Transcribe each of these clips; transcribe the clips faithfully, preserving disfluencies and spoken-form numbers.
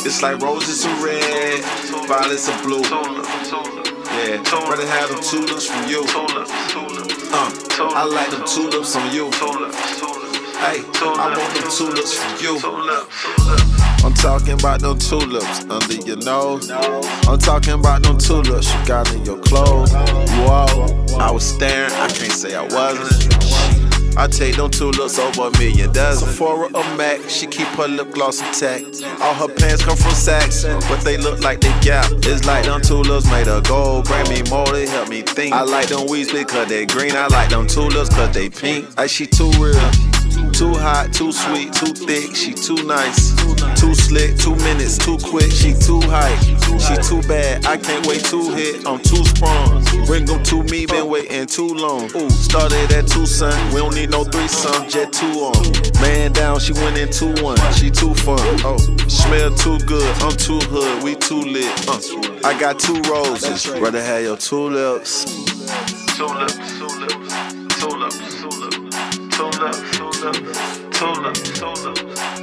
It's like roses are red, violets are blue. Yeah, rather have them tulips from you. Uh, I like them tulips on you. Hey, I want them tulips from you. I'm talking about them tulips under your nose. I'm talking about them tulips you got in your clothes. Whoa, I was staring, I can't say I wasn't. I take them tulips over a million dozen. Sephora or Mac, she keep her lip gloss intact. All her pants come from Saks, but they look like they Gap. It's like them tulips made of gold, bring me more, they help me think. I like them weeds because they green, I like them tulips cause they pink. Like she too real, too hot, too sweet, too thick, she too nice. Too slick, two minutes, too quick, she too hype. She too bad, I can't wait to hit, I'm too sprung. Bring them to me, been waiting too long. Ooh, started at two, son, we don't need no threesome, jet two on. Man down, she went in two one, she too fun. Oh, smell too good, I'm too hood, we too lit. Uh, I got two roses, rather have your tulips. Tulips, tulips, tulips, tulips, tulips, tulips, tulips, tulips.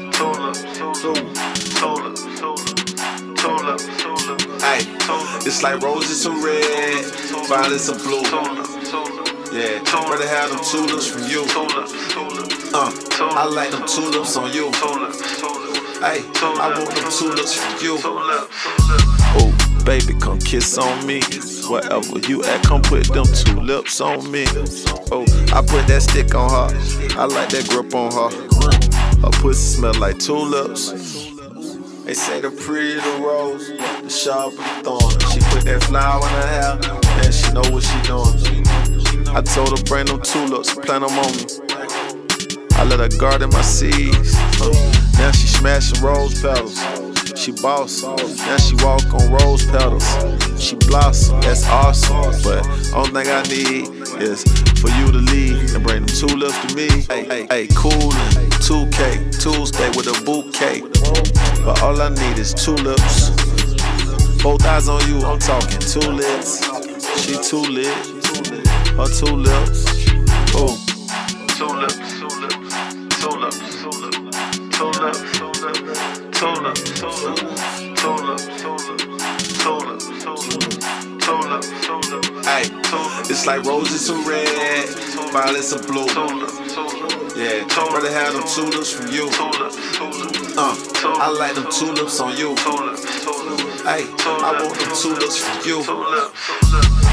Ay, it's like roses are red, violets are blue. Yeah, rather have them tulips from you. Uh, I like them tulips on you. Ay, I want them tulips from you. Oh, baby, come kiss on me. Wherever you at, come put them tulips on me. Oh, I put that stick on her. I like that grip on her. Her pussy smell like tulips. They say the pretty the rose, the sharp the thorn. She put that flower in her hair, and she know what she doing. I told her bring them tulips, plant them on me. I let her garden my seeds. Uh, now she smashing rose petals. She boss, now she walk on rose petals. She blossom, that's awesome. But only thing I need is for you to leave and bring them tulips to me. Hey, hey, hey, coolin', two K, Tuesday with a bouquet. But all I need is tulips. Both eyes on you, I'm talking tulips. She too lit, her tulips. Oh. Tulips, tulips, tulips, tulips, tulips, tulips, tulips, tulips, tulips, tulips, tulips. Ay, it's like roses are red, violets are blue. Yeah, rather have them tulips from you. Uh, I like them tulips on you. Ay, I want them tulips from you.